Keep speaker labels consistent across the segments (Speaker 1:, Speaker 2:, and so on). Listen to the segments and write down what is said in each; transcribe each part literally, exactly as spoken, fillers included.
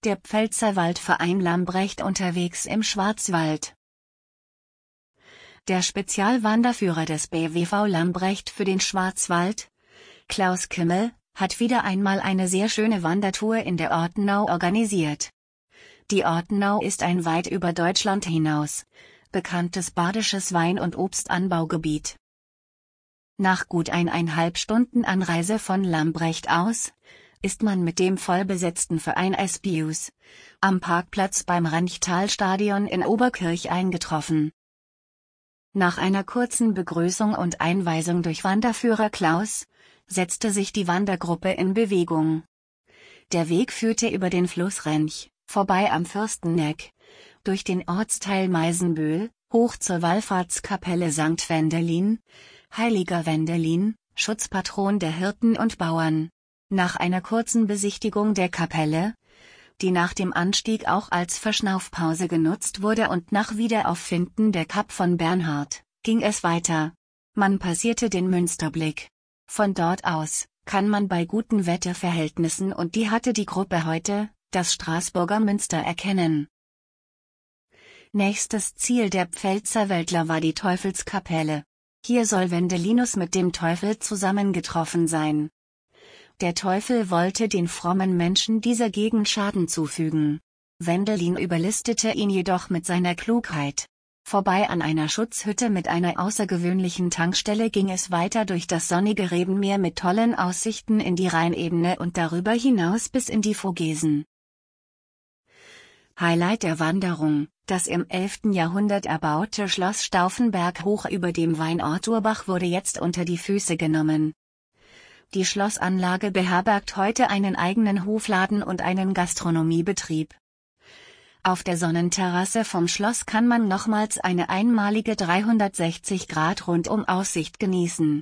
Speaker 1: Der Pfälzerwaldverein Lambrecht unterwegs im Schwarzwald. Der Spezialwanderführer des B W V Lambrecht für den Schwarzwald, Klaus Kimmel, hat wieder einmal eine sehr schöne Wandertour in der Ortenau organisiert. Die Ortenau ist ein weit über Deutschland hinaus bekanntes badisches Wein- und Obstanbaugebiet. Nach gut eineinhalb Stunden Anreise von Lambrecht aus ist man mit dem vollbesetzten Verein S B Us am Parkplatz beim Renchtalstadion in Oberkirch eingetroffen. Nach einer kurzen Begrüßung und Einweisung durch Wanderführer Klaus setzte sich die Wandergruppe in Bewegung. Der Weg führte über den Fluss Rench, vorbei am Fürstenneck, durch den Ortsteil Meisenbühl, hoch zur Wallfahrtskapelle Sankt Wendelin, Heiliger Wendelin, Schutzpatron der Hirten und Bauern. Nach einer kurzen Besichtigung der Kapelle, die nach dem Anstieg auch als Verschnaufpause genutzt wurde und nach Wiederauffinden der Kap von Bernhard, ging es weiter. Man passierte den Münsterblick. Von dort aus kann man bei guten Wetterverhältnissen, und die hatte die Gruppe heute, das Straßburger Münster erkennen. Nächstes Ziel der Pfälzerwäldler war die Teufelskapelle. Hier soll Wendelinus mit dem Teufel zusammengetroffen sein. Der Teufel wollte den frommen Menschen dieser Gegend Schaden zufügen. Wendelin überlistete ihn jedoch mit seiner Klugheit. Vorbei an einer Schutzhütte mit einer außergewöhnlichen Tankstelle ging es weiter durch das sonnige Rebenmeer mit tollen Aussichten in die Rheinebene und darüber hinaus bis in die Vogesen. Highlight der Wanderung: Das im elften Jahrhundert erbaute Schloss Stauffenberg hoch über dem Weinort Urbach wurde jetzt unter die Füße genommen. Die Schlossanlage beherbergt heute einen eigenen Hofladen und einen Gastronomiebetrieb. Auf der Sonnenterrasse vom Schloss kann man nochmals eine einmalige dreihundertsechzig Grad Rundum-Aussicht genießen.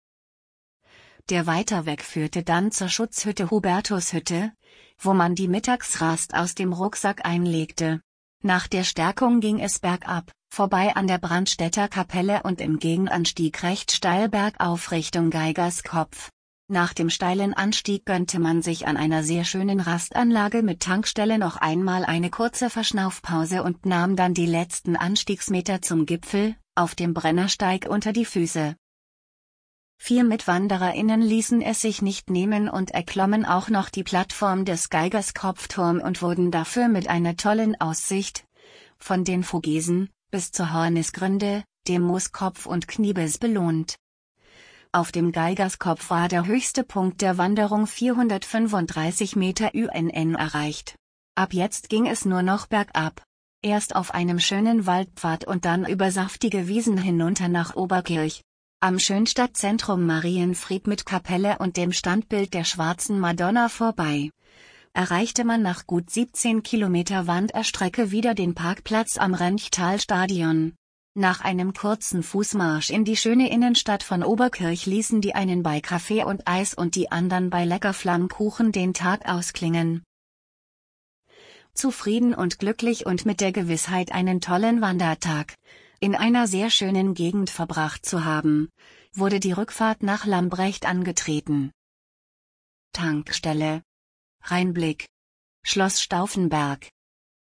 Speaker 1: Der Weiterweg führte dann zur Schutzhütte Hubertushütte, wo man die Mittagsrast aus dem Rucksack einlegte. Nach der Stärkung ging es bergab, vorbei an der Brandstätter Kapelle und im Gegenanstieg recht steil bergauf Richtung Geigerskopf. Nach dem steilen Anstieg gönnte man sich an einer sehr schönen Rastanlage mit Tankstelle noch einmal eine kurze Verschnaufpause und nahm dann die letzten Anstiegsmeter zum Gipfel, auf dem Brennersteig, unter die Füße. Vier MitwandererInnen ließen es sich nicht nehmen und erklommen auch noch die Plattform des Geigerskopfturm und wurden dafür mit einer tollen Aussicht von den Vogesen bis zur Hornisgründe, dem Mooskopf und Kniebes belohnt. Auf dem Geigerskopf war der höchste Punkt der Wanderung vierhundertfünfunddreißig Meter U N N erreicht. Ab jetzt ging es nur noch bergab. Erst auf einem schönen Waldpfad und dann über saftige Wiesen hinunter nach Oberkirch. Am Schönstadtzentrum Marienfried mit Kapelle und dem Standbild der Schwarzen Madonna vorbei erreichte man nach gut siebzehn Kilometer Wanderstrecke wieder den Parkplatz am Renchtalstadion. Nach einem kurzen Fußmarsch in die schöne Innenstadt von Oberkirch ließen die einen bei Kaffee und Eis und die anderen bei lecker Flammkuchen den Tag ausklingen. Zufrieden und glücklich und mit der Gewissheit, einen tollen Wandertag in einer sehr schönen Gegend verbracht zu haben, wurde die Rückfahrt nach Lambrecht angetreten. Tankstelle: Rheinblick, Schloss Stauffenberg.